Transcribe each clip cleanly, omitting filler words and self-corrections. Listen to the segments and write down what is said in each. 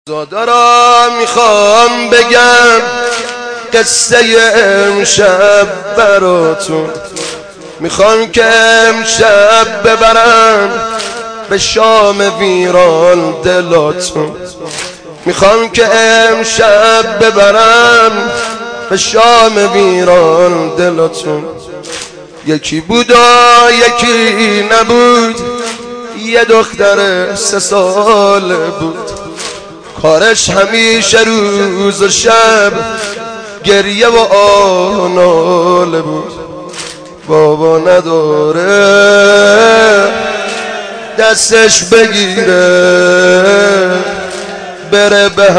زادارا میخوام بگم قصه امشب براتون. میخوام که امشب ببرم به شام ویران دلاتون. میخوام که امشب ببرم به شام ویران دلاتون. یکی بود و یکی نبود، یه دختر 3 ساله بود. کارش همیشه روز و شب گریه و آه و ناله بود. بابا نداره دستش بگیره بره به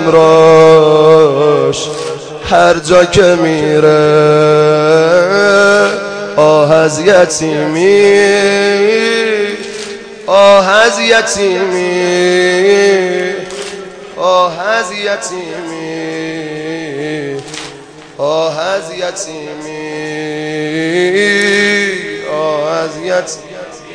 همراش هر جا که میره. آه از یتیمی، آه از یتیمی، آه از یتیمی، آه از یتیمی، آه از یتیمی.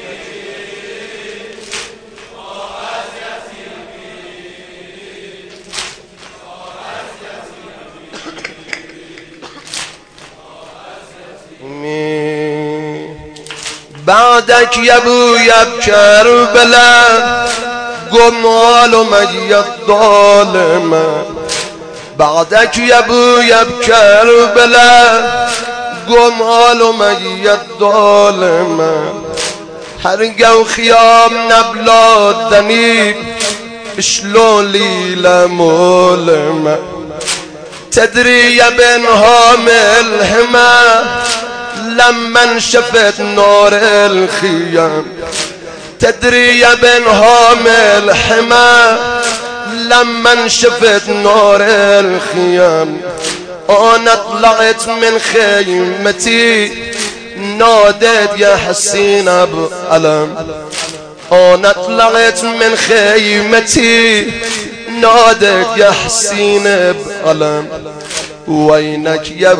بعدك يا ابويا بكربلاء قمال ومي الظالمة. بعدك يا ابويا بكربلاء قمال ومي الظالمة. حرقوا خيامنا بلا ذنيب شلون ليلة مولمة. تدري يا بن هامل الهمة لما انشفت نور الخيام. تدري يا بن هامل حما لما انشفت نور الخيام. انا طلعت من خيمتي ناديت يا حسين ابو علم. انا طلعت من خيمتي ناديت يا حسين ابو علم. وينك يا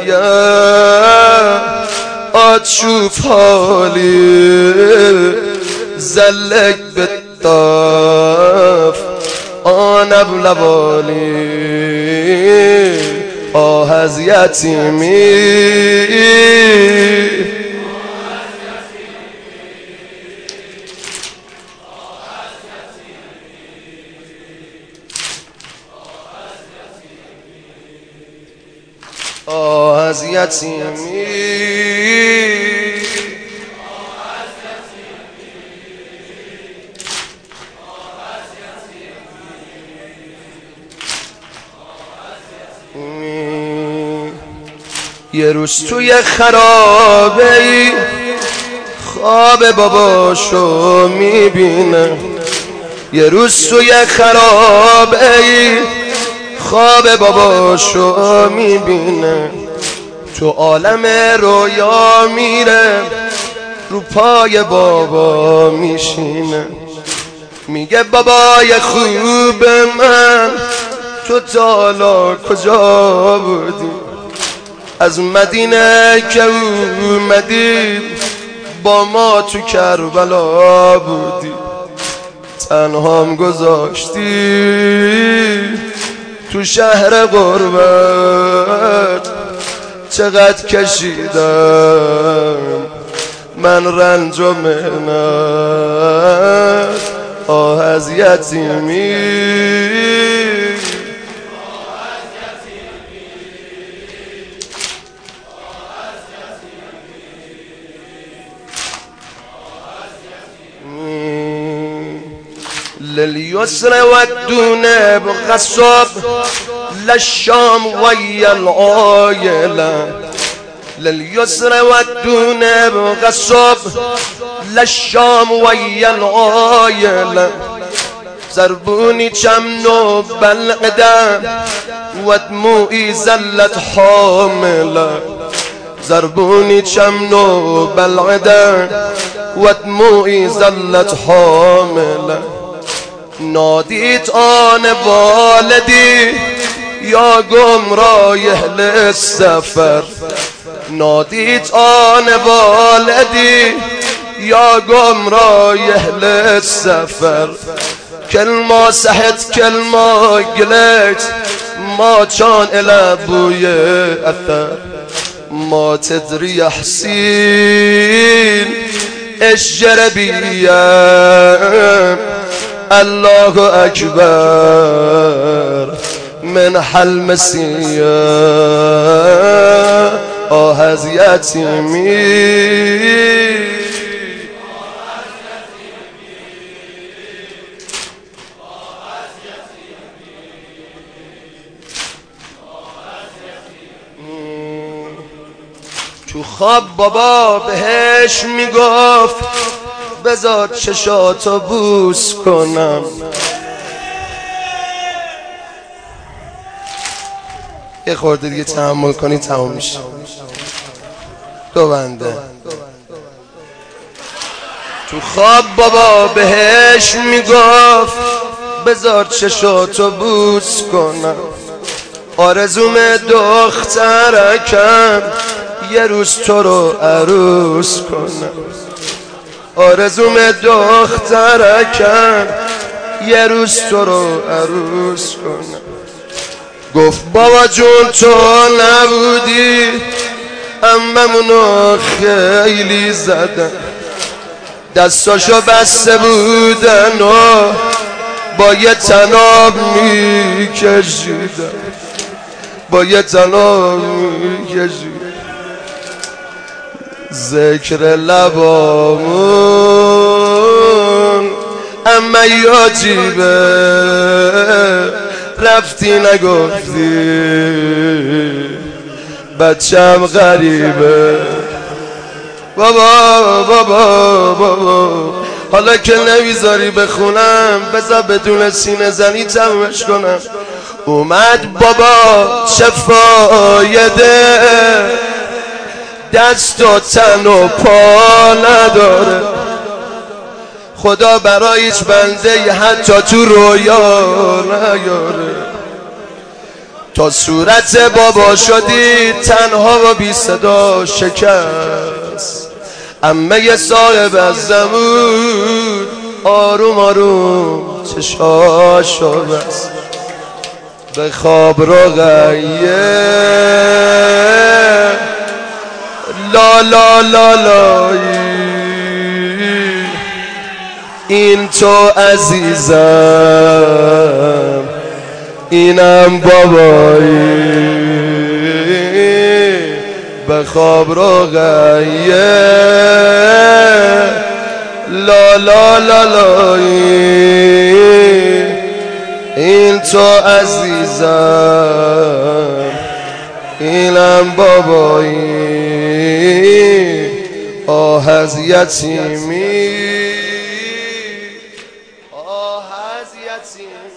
ابويا تشوف حالي زلك بالطاف انا بلبالي. آه از یتیمی، آه از یتیمی، یه روز توی خرابه ای خواب باباشو میبینه. یه روز توی خرابه ای خواب باباشو میبینه. تو عالم رویا میره رو پای بابا میشینه. میگه بابای خوب من تو تا کجا بودی؟ از مدینه که اومدی با ما تو کربلا بودی. تنهام گذاشتی تو شهر غربت. چقدر کشیدم من رنج و مهنت. آه از یتیمی، لليسر ودونا بغصب للشام ويا العايلة. لليسر ودونا بغصب للشام ويا العايلة. زربوني شمنو بالقدام ودموعي زلت حاملة. زربوني شمنو بالقدام ودموعي زلت حاملة. ناديت انا والدي يا قوم رايح للسفر. ناديت انا والدي يا قوم رايح للسفر. كلمة سحت كلمة قلت ما كان إلى بويا أثر ما تدري يا حسين ايش جربية الله أكبر من حل مسيا هز يتيمي تو خواب بابا بهش میگفت بذار چشاتو بوس کنم یه خورده دیگه تحمل کنی تمام میشه دو بنده تو خواب بابا بهش میگفت بذار چشاتو بوس کنم آرزوم دخترکم یه روز تو رو عروس کنم آرزوم دخترکم یه روز تو رو عروس کنم گفت بابا جون تو نبودی عممونو خیلی زدن دستاشو بسته بودن و با یه تناب میکشیدن با یه تناب میکشیدن ذکر لبامون اما یاجیبه رفتی نگفتی بچم غریبه بابا بابا بابا حالا که نمیذاری بخونم بذار بدون سینه زنی تمومش کنم اومد بابا چه فایده دست و تن و پا نداره خدا برای هیچ بنده حتی تو رویا نیاره تا صورت بابا شدی تنها و بی صدا شکست عمه صاحب از زمون آروم آروم چشاشو بست به خواب رقیه لا لا لا لایی این تو عزیزم اینم بابایی به خواب رقیه لا لا لا لایی این تو عزیزم اینم بابایی آه از یتیمی آه از یتیمی